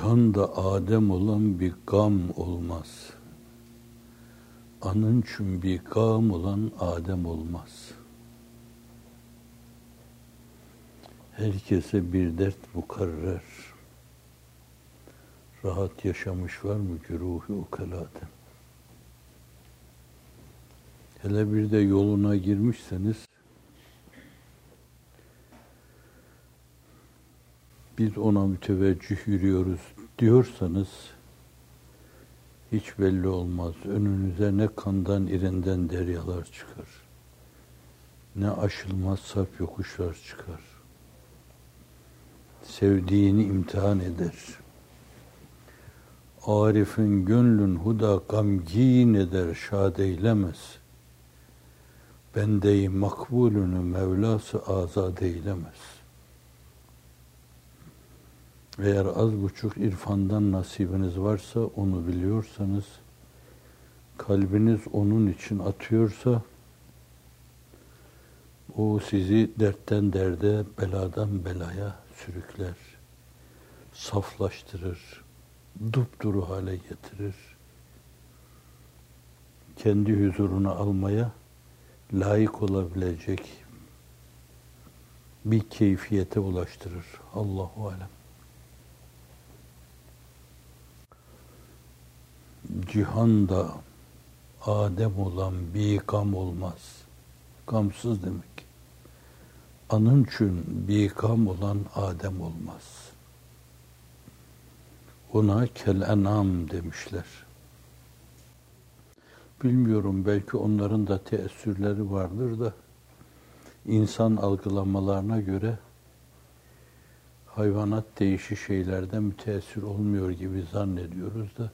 Cihanda Adem olan bir gam olmaz. Anın için bir gam olan Adem olmaz. Herkese bir dert mukarrer. Rahat yaşamış var mı ki ruhu ukaladen? Hele bir de yoluna girmişseniz, biz ona müteveccih yürüyoruz diyorsanız, hiç belli olmaz. Önünüze ne kandan irinden deryalar çıkar, ne aşılmaz sarp yokuşlar çıkar. Sevdiğini imtihan eder. Arif'in gönlün huda gamgin eder, şad eylemez. Bende-i makbulünü Mevlası azad eylemez. Eğer az buçuk irfandan nasibiniz varsa, onu biliyorsanız, kalbiniz onun için atıyorsa, o sizi dertten derde, beladan belaya sürükler, saflaştırır, dupduru hale getirir. Kendi huzuruna almaya layık olabilecek bir keyfiyete ulaştırır. Allahu alem. Cihanda Adem olan bir gam olmaz. Gamsız demek. Anın için bir gam olan Adem olmaz. Ona kel-en'am demişler. Bilmiyorum, belki onların da teessürleri vardır da, insan algılamalarına göre hayvanat değişik şeylerden müteessir olmuyor gibi zannediyoruz da,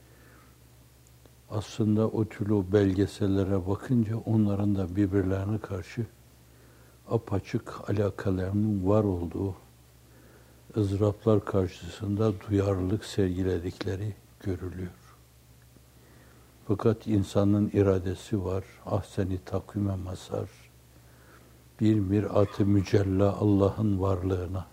aslında o türlü belgesellere bakınca onların da birbirlerine karşı apaçık alakalarının var olduğu, ızdıraplar karşısında duyarlılık sergiledikleri görülüyor. Fakat insanın iradesi var, ahsen-i takvime mazhar, bir mirat-ı mücella Allah'ın varlığına.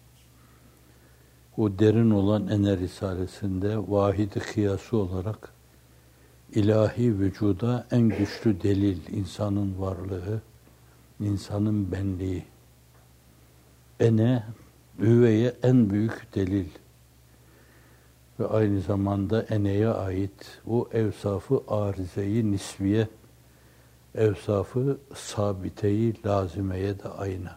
O derin olan Ene Risalesi'nde vahid-i kıyası olarak ilahi vücuda en güçlü delil, insanın varlığı, insanın benliği. Ene, üveye en büyük delil. Ve aynı zamanda eneye ait o evsafı arize-i nisbiye, evsafı sabite-i lazimeye de aynı.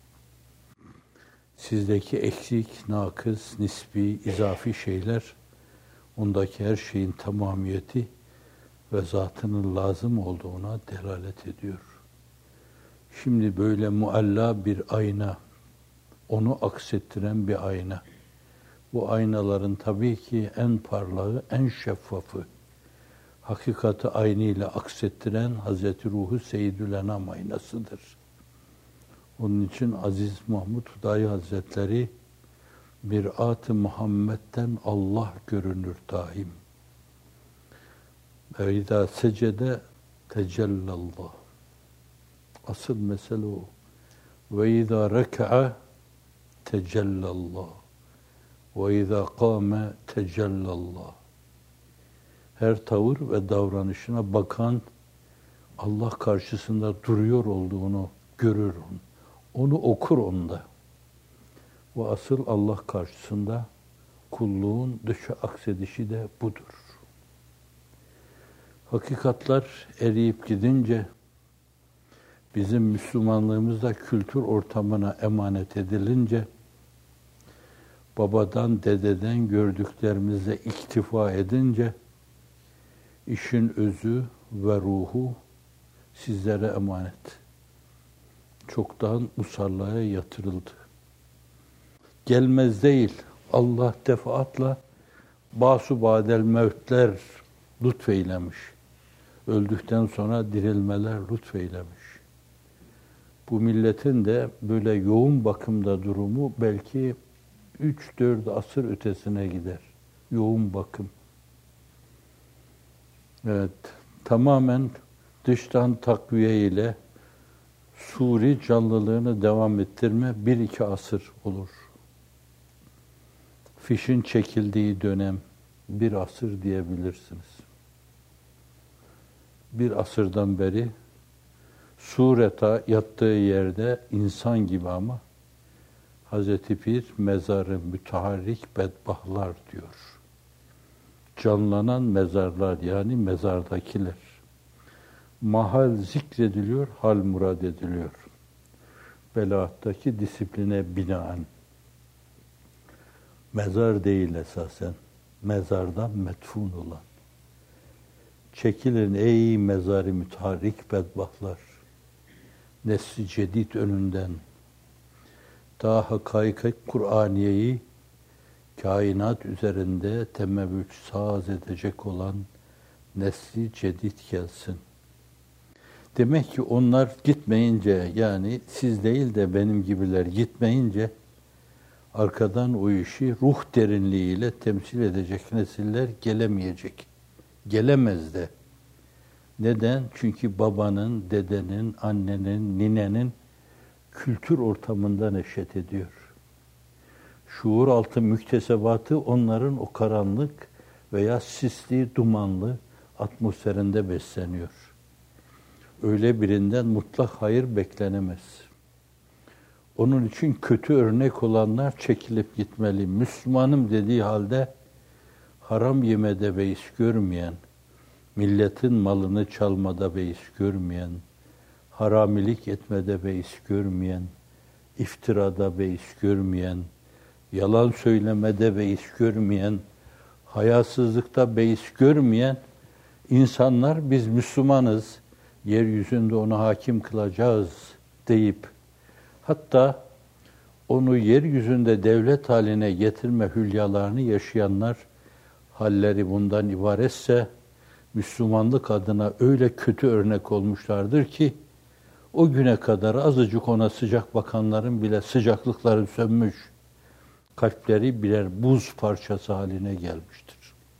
Sizdeki eksik, nakıs, nisbi, izafi şeyler, ondaki her şeyin tamamiyeti ve zatının lazım olduğuna delalet ediyor. Şimdi böyle mualla bir ayna, onu aksettiren bir ayna. Bu aynaların tabii ki en parlağı, en şeffafı, hakikati aynıyla aksettiren Hazreti Ruhu Seyyidül Enam aynasıdır. Onun için Aziz Mahmud Hüdayi Hazretleri, Mirat-ı Muhammed'den Allah görünür daim. Ve izâ secede tecellallah. Asıl mesele o. Ve izâ reka'a tecellallah. Ve izâ kâme tecellallah. Her tavır ve davranışına bakan Allah karşısında duruyor olduğunu görür. Onu okur onda. Ve asıl Allah karşısında kulluğun dışa aksedişi de budur. Hakikatler eriyip gidince, bizim Müslümanlığımızda kültür ortamına emanet edilince, babadan, dededen gördüklerimizle iktifa edince, işin özü ve ruhu sizlere emanet. Çoktan musallaya yatırıldı. Gelmez değil, Allah defaatla basu badel mevtler lütfeylemiş. Öldükten sonra dirilmeler lütfeylemiş. Bu milletin de böyle yoğun bakımda durumu belki 3-4 asır ötesine gider. Yoğun bakım. Evet, tamamen dıştan takviye ile suri canlılığını devam ettirme 1-2 asır olur. fişin çekildiği dönem bir asır diyebilirsiniz. Bir asırdan beri sureta yattığı yerde insan gibi ama Hazreti Pir mezarı müteharrik bedbahtlar diyor. Canlanan mezarlar yani mezardakiler. Mahal zikrediliyor, hal murad ediliyor. Belaattaki disipline binaen. Mezar değil esasen, mezardan metfun olan. Çekilin ey mezarı müteharrik bedbahtlar. Nesli cedid önünden. Ta hakaik Kur'aniyeyi kainat üzerinde temevvüç saz edecek olan nesli cedid gelsin. Demek ki onlar gitmeyince, yani siz değil de benim gibiler gitmeyince arkadan o işi ruh derinliğiyle temsil edecek nesiller gelemeyecek. Gelemez de. Neden? Çünkü babanın, dedenin, annenin, ninenin kültür ortamında neşet ediyor. Şuur altı müktesebatı onların o karanlık veya sisli, dumanlı atmosferinde besleniyor. Öyle birinden mutlak hayır beklenemez. Onun için kötü örnek olanlar çekilip gitmeli. Müslümanım dediği halde haram yemede beis görmeyen, milletin malını çalmada beis görmeyen, haramilik etmede beis görmeyen, iftirada beis görmeyen, yalan söylemede beis görmeyen, hayasızlıkta beis görmeyen insanlar biz Müslümanız, yeryüzünde onu hakim kılacağız deyip hatta onu yeryüzünde devlet haline getirme hülyalarını yaşayanlar halleri bundan ibaretse Müslümanlık adına öyle kötü örnek olmuşlardır ki o güne kadar azıcık ona sıcak bakanların bile sıcaklıkları sönmüş, kalpleri birer buz parçası haline gelmiştir.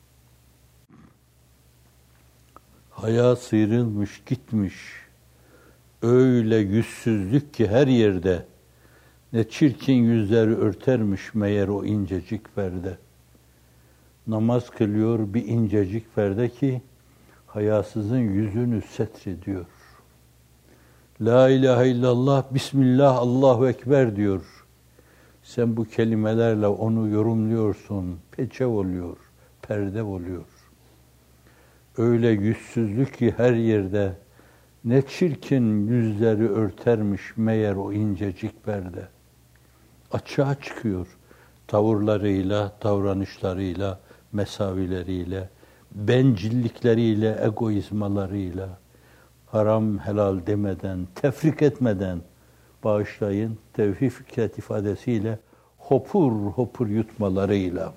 Haya sıyrılmış gitmiş, öyle yüzsüzlük ki her yerde, ne çirkin yüzleri örtermiş meğer o incecik perde. Namaz kılıyor bir incecik perde ki, hayasızın yüzünü setrediyor. La ilahe illallah, Bismillah, Allahu Ekber diyor. Sen bu kelimelerle onu yorumluyorsun, peçe oluyor, perde oluyor. Öyle yüzsüzlük ki her yerde, ne çirkin yüzleri örtermiş meğer o incecik perde. Açığa çıkıyor tavırlarıyla, davranışlarıyla, mesavileriyle, bencillikleriyle, egoizmalarıyla, haram helal demeden, tefrik etmeden, bağışlayın, tevhid fikret ifadesiyle hopur hopur yutmalarıyla.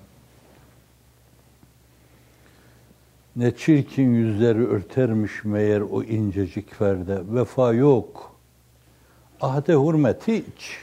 Ne çirkin yüzleri örtermiş meğer o incecik perde. Vefa yok. Ahde hürmet hiç.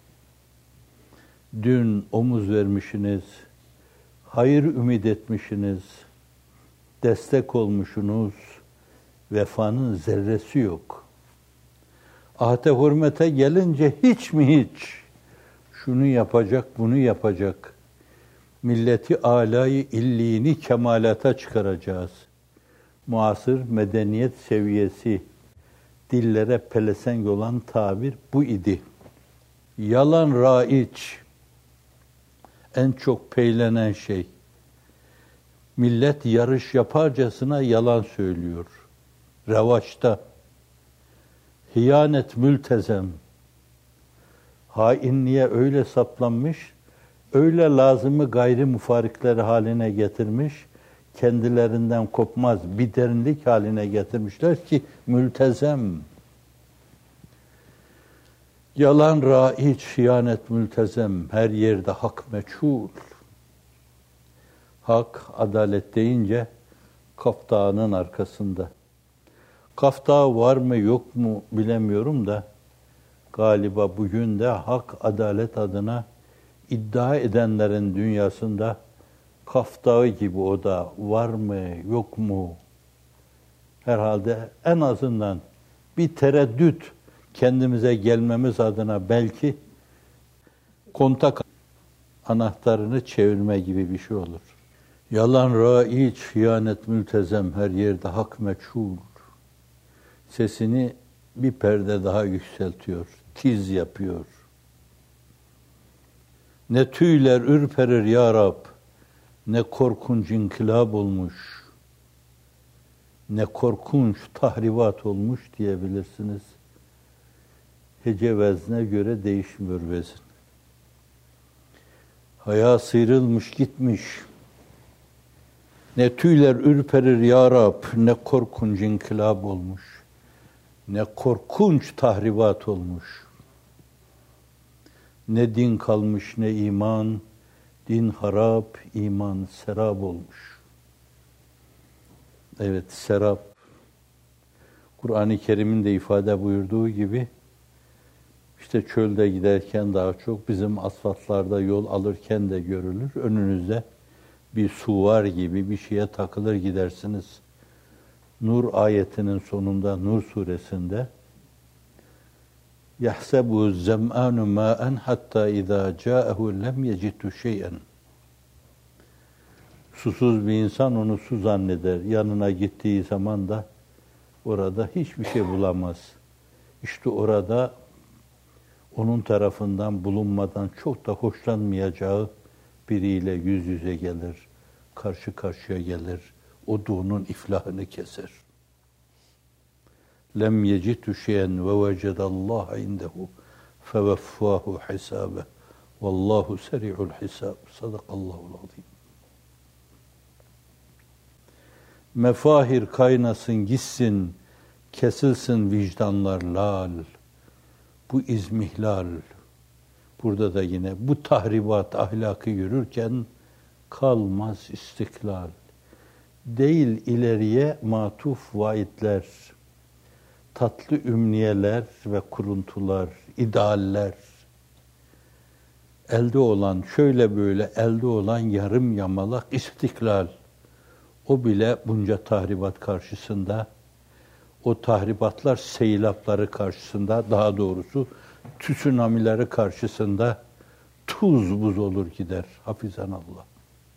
Dün omuz vermişsiniz, hayır ümit etmişsiniz, destek olmuşsunuz, vefanın zerresi yok. Ahde hürmete gelince hiç mi hiç? Şunu yapacak, bunu yapacak. Milleti âlâ-i illiğini kemalata çıkaracağız. Muasır medeniyet seviyesi, dillere pelesenk olan tabir bu idi. Yalan raiç, en çok peylenen şey. Millet yarış yaparcasına yalan söylüyor. Revaçta. Hiyanet mültezem. Hainliğe öyle saplanmış, öyle lazımı gayri mufarikleri haline getirmiş, kendilerinden kopmaz bir derinlik haline getirmişler ki mültezem. Yalan raiç, hiyanet mültezem, her yerde hak meçhul. Hak, adalet deyince Kaf Dağı'nın arkasında. Kaf Dağı var mı yok mu bilemiyorum da galiba bugün de hak, adalet adına iddia edenlerin dünyasında Kaf Dağı gibi o da var mı yok mu? Herhalde en azından bir tereddüt kendimize gelmemiz adına belki kontak anahtarını çevirme gibi bir şey olur. Yalan raiç, hıyanet mültezem, her yerde hak meçhul. Sesini bir perde daha yükseltiyor, tiz yapıyor. Ne tüyler ürperir ya Rab, ne korkunç inkılap olmuş, ne korkunç tahribat olmuş diyebilirsiniz. Hece vezne göre değişmiyor vezin. Haya sıyrılmış gitmiş. Ne tüyler ürperir ya Rab, ne korkunç inkılap olmuş, ne korkunç tahribat olmuş. Ne din kalmış ne iman, din harap, iman serap olmuş. Evet, serap. Kur'an-ı Kerim'in de ifade buyurduğu gibi, işte çölde giderken daha çok, bizim asfaltlarda yol alırken de görülür. Önünüzde bir su var gibi bir şeye takılır gidersiniz. Nur ayetinin sonunda, Nur suresinde يَحْسَبُ الزَّمْآنُ مَاءً حَتَّى اِذَا جَاءَهُ لَمْ يَجِدُ شَيْئًا. Susuz bir insan onu su zanneder. Yanına gittiği zaman da orada hiçbir şey bulamaz. İşte orada onun tarafından bulunmadan çok da hoşlanmayacağı biriyle yüz yüze gelir, karşı karşıya gelir. O da onun iflahını keser. Lem yecitu şeyen ve vecedallaha indehu feveffahu hisabe. Vallahu seri'ul hisab. Sadakallahul azim. Mefahir kaynasın gitsin, kesilsin vicdanlar lal. Bu izmihlal. Burada da yine bu tahribat ahlakı yürürken kalmaz istiklal. Değil ileriye matuf vaidler, tatlı ümniyeler ve kuruntular, idealler. Elde olan, şöyle böyle elde olan yarım yamalak istiklal. O bile bunca tahribat karşısında, o tahribatlar seylapları karşısında, daha doğrusu tsunamileri karşısında tuz buz olur gider. Hafizanallah.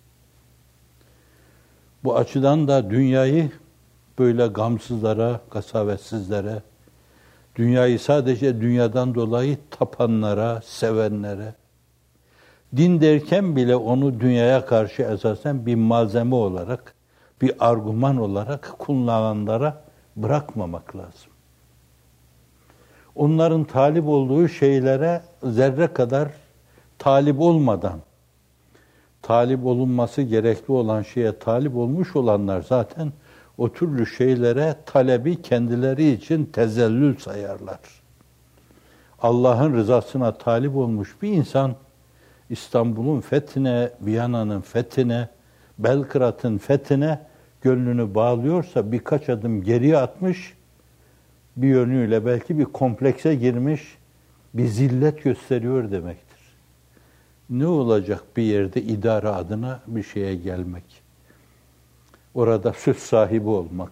Bu açıdan da dünyayı böyle gamsızlara, kasavetsizlere, dünyayı sadece dünyadan dolayı tapanlara, sevenlere, din derken bile onu dünyaya karşı esasen bir malzeme olarak, bir argüman olarak kullananlara bırakmamak lazım. Onların talip olduğu şeylere zerre kadar talip olmadan, talip olunması gerekli olan şeye talip olmuş olanlar zaten o türlü şeylere talebi kendileri için tezellül sayarlar. Allah'ın rızasına talip olmuş bir insan, İstanbul'un fethine, Viyana'nın fethine, Belgrad'ın fethine gönlünü bağlıyorsa birkaç adım geriye atmış, bir yönüyle belki bir komplekse girmiş, bir zillet gösteriyor demektir. Ne olacak bir yerde idare adına bir şeye gelmek? Orada söz sahibi olmak.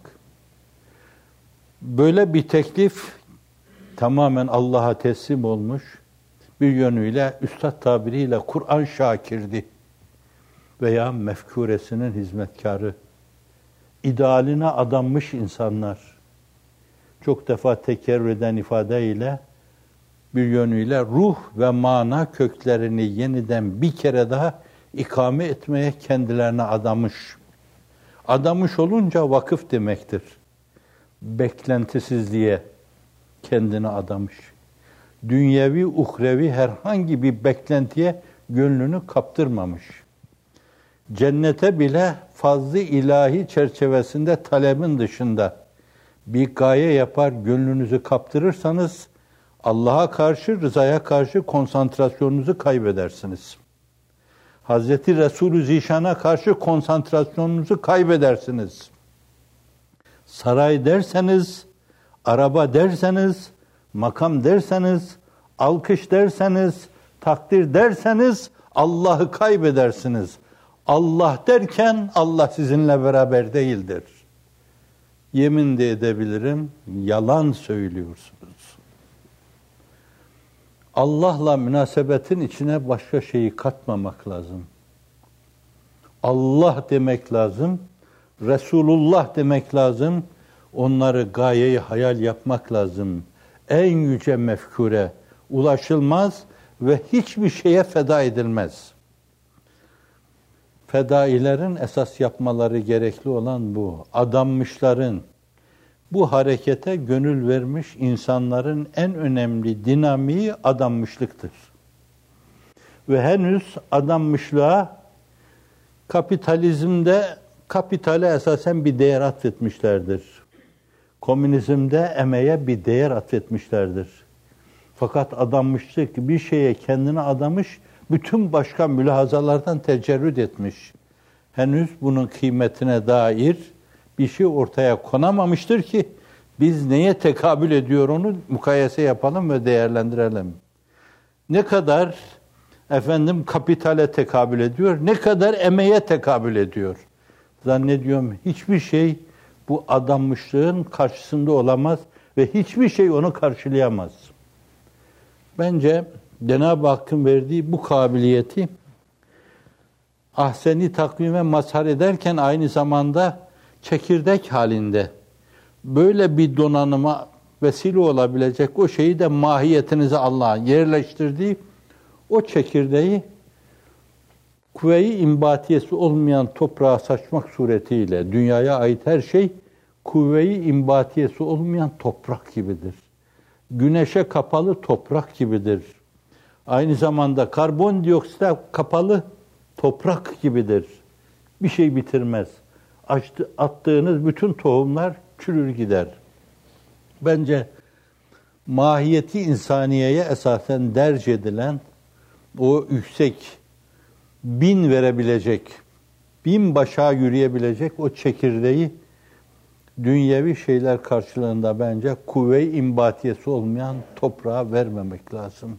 Böyle bir teklif tamamen Allah'a teslim olmuş, bir yönüyle üstad tabiriyle Kur'an şakirdi veya mefkuresinin hizmetkarı, idealine adanmış insanlar, çok defa tekerrür eden ifadeyle bir yönüyle ruh ve mana köklerini yeniden bir kere daha ikame etmeye kendilerine adamış. Adamış olunca vakıf demektir. Beklentisizliğe kendini adamış. Dünyevi, uhrevi herhangi bir beklentiye gönlünü kaptırmamış. Cennete bile fazl-ı ilahi çerçevesinde talebin dışında bir gaye yapar, gönlünüzü kaptırırsanız Allah'a karşı, rızaya karşı konsantrasyonunuzu kaybedersiniz. Hazreti Resulü Zişan'a karşı konsantrasyonunuzu kaybedersiniz. Saray derseniz, araba derseniz, makam derseniz, alkış derseniz, takdir derseniz Allah'ı kaybedersiniz. Allah derken Allah sizinle beraber değildir. Yemin de edebilirim, yalan söylüyorsunuz. Allah'la münasebetin içine başka şeyi katmamak lazım. Allah demek lazım, Resulullah demek lazım, onları gayeyi hayal yapmak lazım. En yüce mefkure ulaşılmaz ve hiçbir şeye feda edilmez. Fedailerin esas yapmaları gerekli olan bu. Adanmışların, bu harekete gönül vermiş insanların en önemli dinamiği adanmışlıktır. Ve henüz adanmışlığa kapitalizmde kapitale esasen bir değer atfetmişlerdir. Komünizmde emeğe bir değer atfetmişlerdir. Fakat adanmışlık bir şeye kendini adamış, bütün başka mülahazalardan tecerrüt etmiş. Henüz bunun kıymetine dair bir şey ortaya konamamıştır ki biz neye tekabül ediyor onu mukayese yapalım ve değerlendirelim. Ne kadar kapitale tekabül ediyor, ne kadar emeğe tekabül ediyor. Zannediyorum hiçbir şey bu adanmışlığın karşısında olamaz ve hiçbir şey onu karşılayamaz. Bence Cenab-ı Hakk'ın verdiği bu kabiliyeti ahseni takvime mazhar ederken aynı zamanda çekirdek halinde böyle bir donanıma vesile olabilecek o şeyi de mahiyetinize Allah'ın yerleştirdiği o çekirdeği kuvve-i imbatiyesi olmayan toprağa saçmak suretiyle dünyaya ait her şey kuvve-i imbatiyesi olmayan toprak gibidir. Güneşe kapalı toprak gibidir. Aynı zamanda karbondioksite kapalı toprak gibidir. Bir şey bitirmez. Attığınız bütün tohumlar çürür gider. Bence mahiyeti insaniyeye esasen derc edilen o yüksek 1000 verebilecek, 1000 başa yürüyebilecek o çekirdeği dünyevi şeyler karşılığında bence kuvve-i imbatiyesi olmayan toprağa vermemek lazım.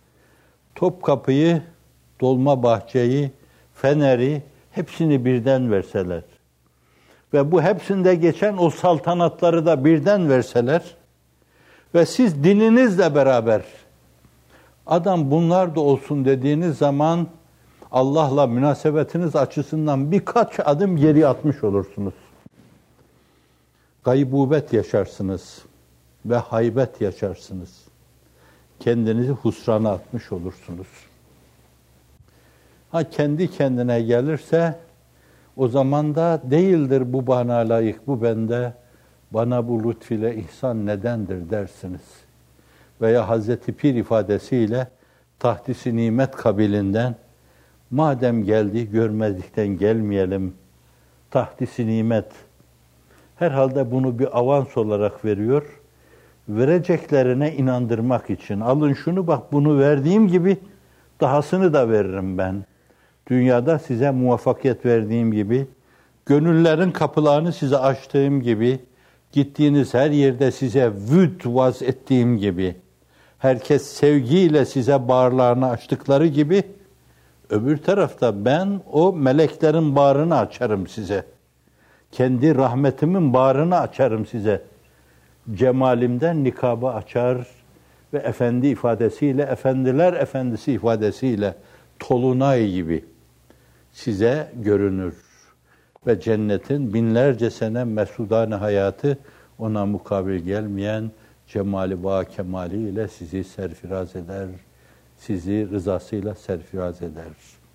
Topkapı'yı, Dolmabahçe'yi, Fener'i hepsini birden verseler ve bu hepsinde geçen o saltanatları da birden verseler ve siz dininizle beraber adam bunlar da olsun dediğiniz zaman Allah'la münasebetiniz açısından birkaç adım geri atmış olursunuz. Gaybubet yaşarsınız ve haybet yaşarsınız. Kendinizi husrana atmış olursunuz. Kendi kendine gelirse o zaman da değildir bu bana layık, bu bende, bana bu lütfüyle ihsan nedendir dersiniz. Veya Hazreti Pir ifadesiyle tahdisi nimet kabilinden madem geldi görmezlikten gelmeyelim. Tahdisi nimet. Herhalde bunu bir avans olarak veriyor. Vereceklerine inandırmak için. Alın şunu bak bunu verdiğim gibi dahasını da veririm ben. Dünyada size muvaffakiyet verdiğim gibi, gönüllerin kapılarını size açtığım gibi, gittiğiniz her yerde size vüd vaz ettiğim gibi, herkes sevgiyle size bağırlarını açtıkları gibi, öbür tarafta ben o meleklerin bağrını açarım size. Kendi rahmetimin bağrını açarım size. Cemalimden nikabı açar ve efendi ifadesiyle, efendiler efendisi ifadesiyle Tolunay gibi size görünür. Ve cennetin binlerce sene mesudane hayatı ona mukabil gelmeyen cemali ba kemali ile sizi serfiraz eder. Sizi rızasıyla serfiraz eder.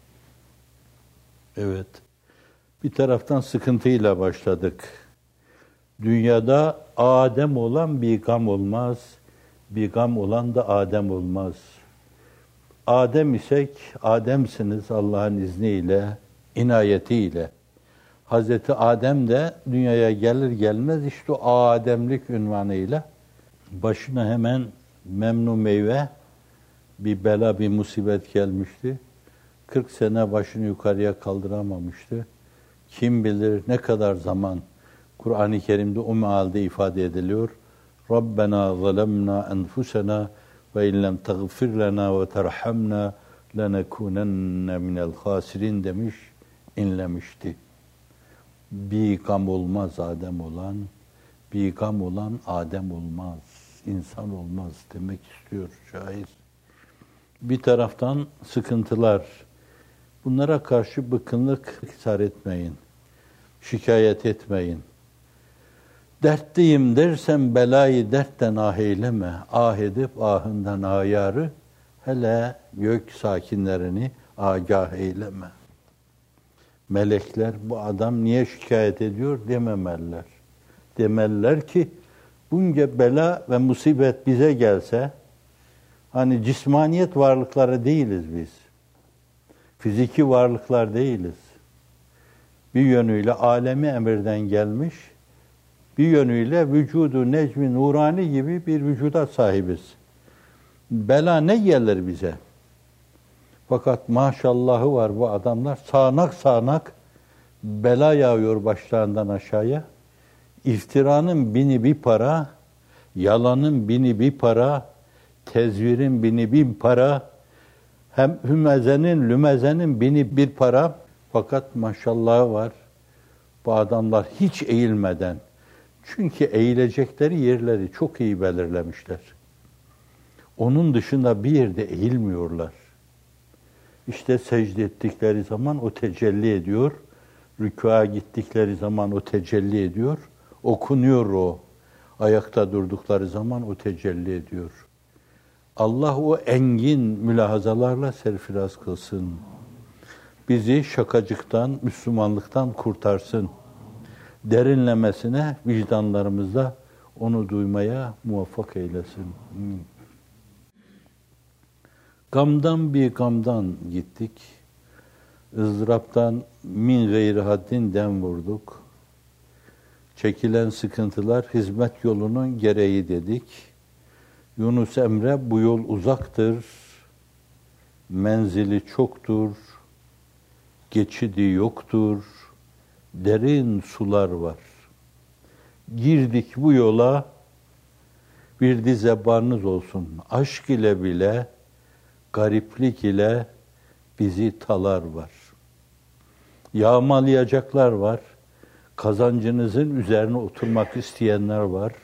Evet. Bir taraftan sıkıntıyla başladık. Dünyada Adem olan bir gam olmaz. Bir gam olan da Adem olmaz. Adem isek, Ademsiniz Allah'ın izniyle, inayetiyle. Hazreti Adem de dünyaya gelir gelmez işte o Ademlik ünvanıyla başına hemen memnu meyve bir bela, bir musibet gelmişti. 40 sene başını yukarıya kaldıramamıştı. Kim bilir ne kadar zaman Kur'an-ı Kerim'de o mealde ifade ediliyor. Rabbena zalemna enfusena ve illem tagfir lena ve terhamna lenekunenne minel khasirin demiş, inlemişti. Bir gam olmaz Adem olan, bir gam olan Adem olmaz, insan olmaz demek istiyor şair. Bir taraftan sıkıntılar. Bunlara karşı bıkkınlık iktisar etmeyin. Şikayet etmeyin. Dertliyim dersem belayı dertten ah eyleme. Ah edip ahından ayarı, hele gök sakinlerini agah eyleme. Melekler bu adam niye şikayet ediyor dememeliler. Demeliler ki bunca bela ve musibet bize gelse, hani cismaniyet varlıkları değiliz biz. Fiziki varlıklar değiliz. Bir yönüyle alemi emirden gelmiş, bir yönüyle vücudu necmi nurani gibi bir vücuda sahibiz. Bela ne gelir bize? Fakat maşallahı var bu adamlar. Sağanak sağanak bela yağıyor başlarından aşağıya. İftiranın bini bir para, yalanın bini bir para, tezvirin bini bin para, hem hümezenin, lümezenin bini bir para. Fakat maşallahı var. Bu adamlar hiç eğilmeden, çünkü eğilecekleri yerleri çok iyi belirlemişler. Onun dışında bir yerde eğilmiyorlar. İşte secde ettikleri zaman o tecelli ediyor. Rükûa gittikleri zaman o tecelli ediyor. Okunuyor o. Ayakta durdukları zaman o tecelli ediyor. Allah o engin mülahazalarla serfiraz kılsın. Bizi şakacıktan, Müslümanlıktan kurtarsın. Derinlemesine vicdanlarımızda onu duymaya muvaffak eylesin. Gamdan bir gamdan gittik. ızdıraptan min gayri haddin dem vurduk. Çekilen sıkıntılar hizmet yolunun gereği dedik. Yunus Emre bu yol uzaktır, menzili çoktur, geçidi yoktur, derin sular var. Girdik bu yola, bir de zebanınız olsun. Aşk ile bile, gariplik ile bizi talar var. Yağmalayacaklar var. Kazancınızın üzerine oturmak isteyenler var.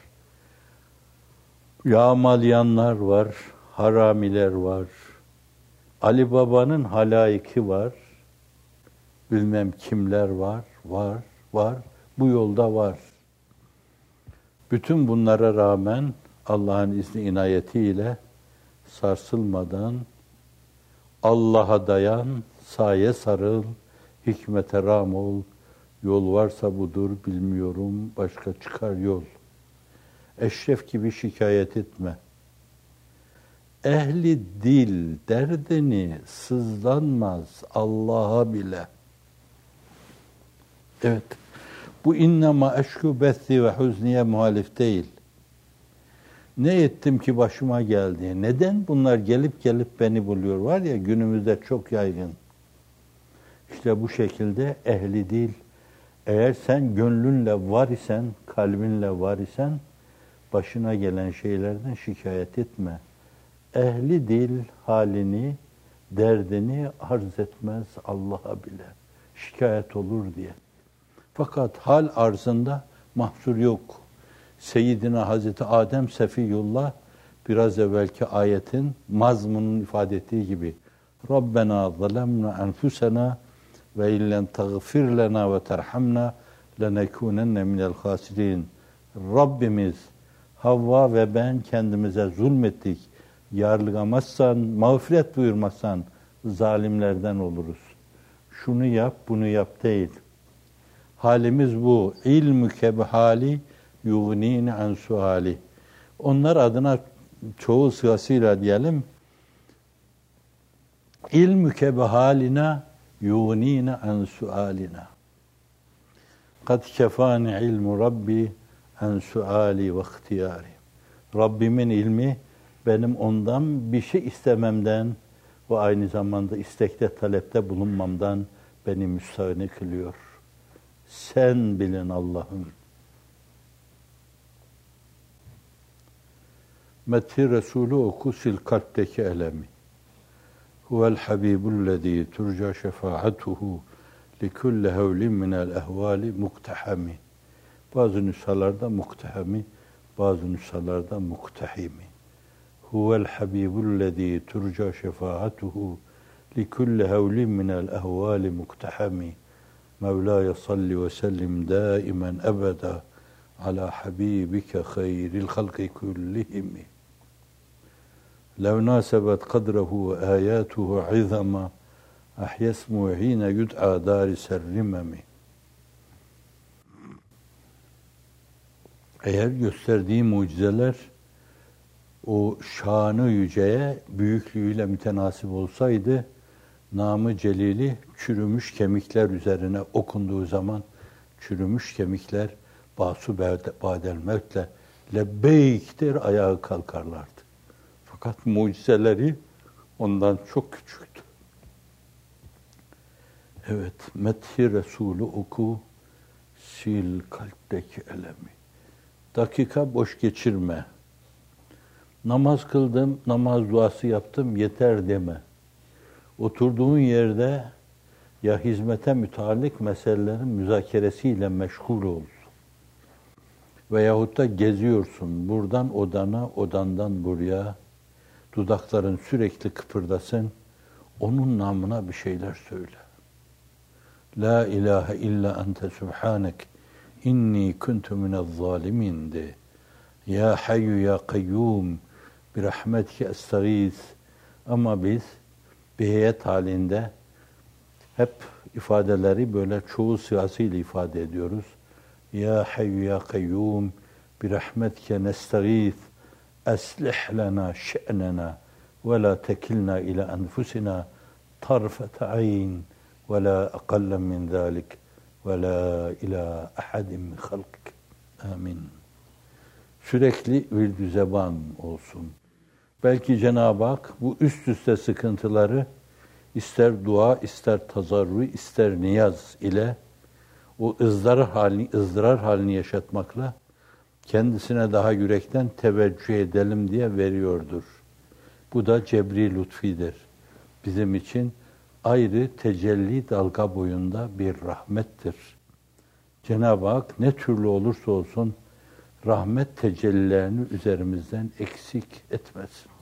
Yağmalayanlar var. Haramiler var. Ali Baba'nın halaiki var. Bilmem kimler var. Var. Bu yolda var. Bütün bunlara rağmen Allah'ın izni inayetiyle sarsılmadan Allah'a dayan, saye sarıl, hikmete ram ol. Yol varsa budur, bilmiyorum, başka çıkar yol. Eşref gibi şikayet etme. Ehli dil derdini sızlanmaz Allah'a bile. Evet, bu innema eşkü bethi ve huzniye muhalif değil. Ne ettim ki başıma geldi? Neden bunlar gelip beni buluyor? Var ya günümüzde çok yaygın. İşte bu şekilde ehli dil. Eğer sen gönlünle var isen, kalbinle var isen, başına gelen şeylerden şikayet etme. Ehli dil halini, derdini arz etmez Allah'a bile. Şikayet olur diye. Fakat hal arzında mahsur yok. Seyyidina Hazreti Adem Sefiyullah biraz evvelki ayetin mazmunun ifade ettiği gibi Rabbena zalemna enfusena ve illen tagfir lena ve terhamna lenekunenne minel hasirin. Rabbimiz, Havva ve ben kendimize zulmettik. Yarlıgamazsan, mağfiret buyurmazsan zalimlerden oluruz. Şunu yap, bunu yap değil. Halimiz bu. İlmüke bihali yugnîne an suali. Onlar adına çoğu sırasıyla diyelim. İlmüke bihalina yugnîne an sualina. Kad kefâni ilmu Rabbi an suali ve ihtiyari. Rabbimin ilmi benim ondan bir şey istememden ve aynı zamanda istekte, talepte bulunmamdan beni müstahni kılıyor. Sen bilin Allah'ım. Methi Resulü oku, sil kalpteki elemi. Huvel habibullezî turca şefaatuhu likulli hevlin minel ehvali muktehami. Bazı nüshalarda muktehami, bazı nüshalarda muktehimi. huvel habibullezî turca şefaatuhu likulli havlin minel ehvâli muktehami. Mevlâye salli ve sellim dâimen ebeda ala habibike hayril halki kullihimi. Lev nâsebet kadrehu ve âyâtuhu izama ahyesmu hîne yud'a dâri serrimemi. Eğer gösterdiği mucizeler o şanı yüceye büyüklüğüyle mütenasip olsaydı, namı celili çürümüş kemikler üzerine okunduğu zaman çürümüş kemikler basu badel mevtle lebbeyk ayağa kalkarlardı. Fakat mucizeleri ondan çok küçüktü. Evet, Methi Resulü oku, sil kalpteki elemi. Dakika boş geçirme. Namaz kıldım, namaz duası yaptım, yeter deme. Oturduğun yerde ya hizmete müteallik meselelerin müzakeresiyle meşgul ol. Veyahut da geziyorsun, buradan odana, odandan buraya, dudakların sürekli kıpırdasın, onun namına bir şeyler söyle. La ilahe illa ente subhanek, inni kuntu minezzalimin de. Ya hayyu ya kayyum, bir rahmetke estağiz. Ama biz bir heyet halinde hep ifadeleri böyle çoğu siyasıyla ifade ediyoruz. Ya hayyu ya kayyum, bir rahmetke nestağiz. Eslih lana şe'nena ve la tekilna ila enfusina tarfete ayn ve la aqalla min zalik ve la ila ahadin min halkik. Amin. Sürekli virdü zeban olsun. Belki Cenab-ı Hak bu üst üste sıkıntıları ister dua, ister tazarru, ister niyaz ile o ızdırar halini yaşatmakla kendisine daha yürekten teveccüh edelim diye veriyordur. Bu da cebri lütfidir. Bizim için ayrı tecelli dalga boyunda bir rahmettir. Cenab-ı Hak ne türlü olursa olsun rahmet tecellilerini üzerimizden eksik etmesin.